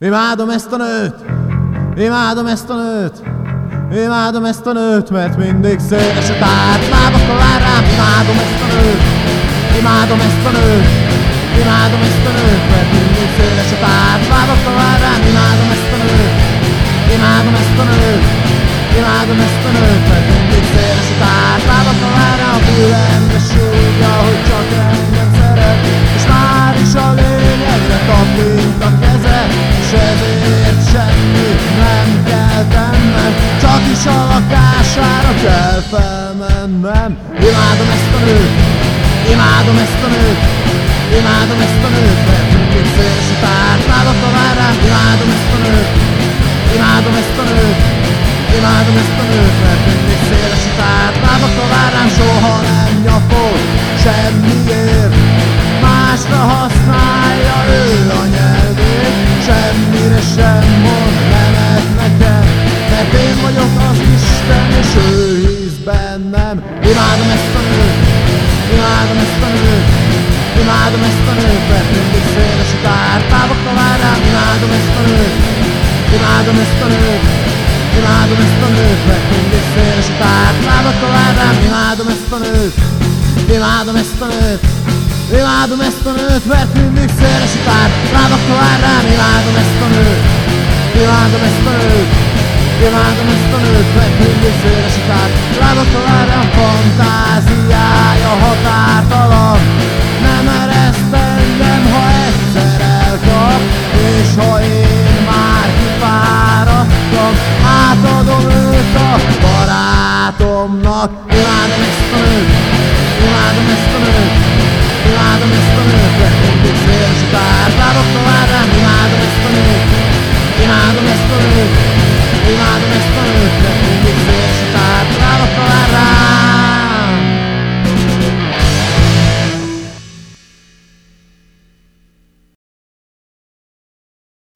Imádom ezt a nőt, imádom ezt a nőt, imádom ezt a nőt, mert mindig széles a tárt, lábakkal vár rám. Imádom ezt a nőt, imádom ezt a nőt, imádom ezt a nőt, mert mindig széles a tárt, lábakkal vár rám. Imádom ezt a nőt, imádom ezt a nőt, imádom ezt a nőt, mert mindig széles a tárt, lábakkal vár rám. A fülembe súgja, hogy csak engem szeret, és már is a lényegre tapint a keze, és ezért semmit nem kell tennem, csak is a lakására kell felmennem. Imádom ezt a nőt, imádom ezt a nőt, imádom ezt a nőt, mert mindig széles a tárt, lábakkal vár rám. Imádom ezt a nőt, imádom ezt a nőt, imádom ezt a nőt, mert mindig széles a tárt, lábakkal vár rám. Soha nem nyafog semmiért, másra használja ő a nyelvét, semmire sem mond nemet nekem, mert én vagyok az Isten, és ő hisz bennem. Imádom ezt a nőt, imádom ezt a nőt, imádom ezt a nőt, mert mindig széles a tárt, lábakkal vár rám. Imádom ezt a nőt, imádom ezt a nőt, imádom ezt a nőt, mert mindig széles a tárt, lábakkal vár rám. Imádom ezt a nőt, imádom ezt a nőt, imádom ezt a nőt, mert mindig széles a tárt, lábakkal vár rám. Imádom ezt a nőt, imádom ezt a nőt, imádom ezt a nőt, mert mindig széles a tárt, lábakkal vár rám. Fantáziája határtalan, nem ereszte